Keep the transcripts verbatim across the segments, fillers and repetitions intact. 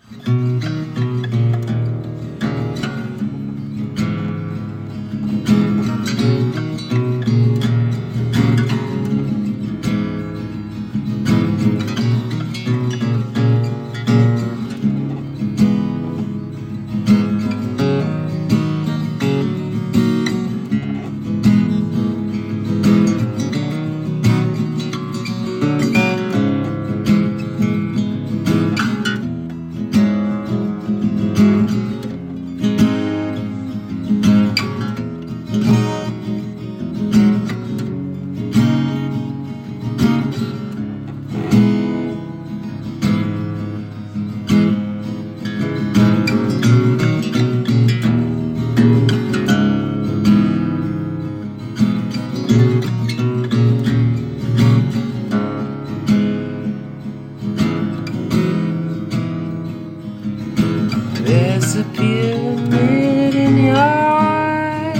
There's a pyramid in your eye.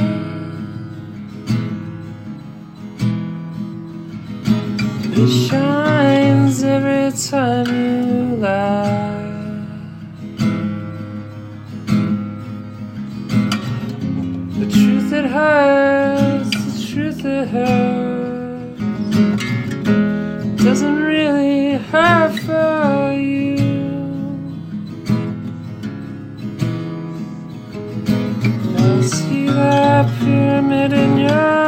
It shines every time you lie. The truth it hurts, the truth it hurts, doesn't really hurt for you. See that pyramid in your